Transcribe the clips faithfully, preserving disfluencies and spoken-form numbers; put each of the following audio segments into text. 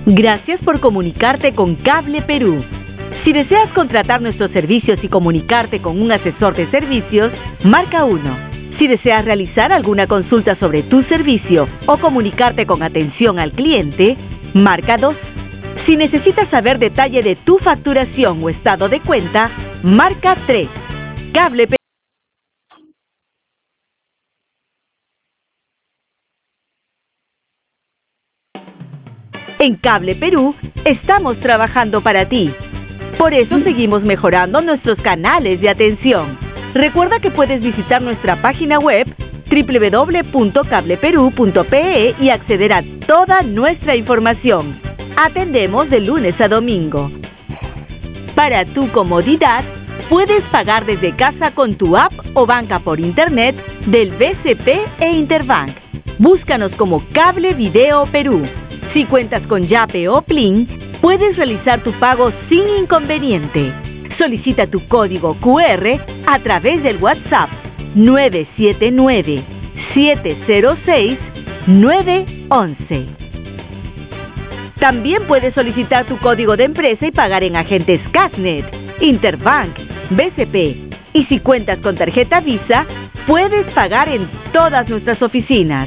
Gracias por comunicarte con Cable Perú. Si deseas contratar nuestros servicios y comunicarte con un asesor de servicios, marca uno. Si deseas realizar alguna consulta sobre tu servicio o comunicarte con atención al cliente, marca dos. Si necesitas saber detalle de tu facturación o estado de cuenta, marca tres. Cable Perú. En Cable Perú estamos trabajando para ti. Por eso seguimos mejorando nuestros canales de atención. Recuerda que puedes visitar nuestra página web doble u doble u doble u punto cable perú punto pe e y acceder a toda nuestra información. Atendemos de lunes a domingo. Para tu comodidad, puedes pagar desde casa con tu app o banca por internet del B C P e Interbank. Búscanos como Cable Video Perú. Si cuentas con Yape o Plin, puedes realizar tu pago sin inconveniente. Solicita tu código cu erre a través del WhatsApp nueve siete nueve, siete cero seis, nueve once. También puedes solicitar tu código de empresa y pagar en agentes Casnet, Interbank, B C P. Y si cuentas con tarjeta Visa, puedes pagar en todas nuestras oficinas.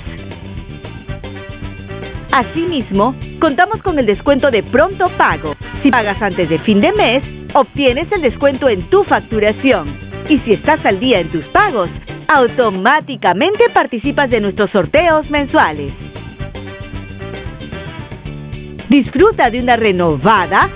Asimismo, contamos con el descuento de pronto pago. Si pagas antes de fin de mes, obtienes el descuento en tu facturación. Y si estás al día en tus pagos, automáticamente participas de nuestros sorteos mensuales. Disfruta de una renovada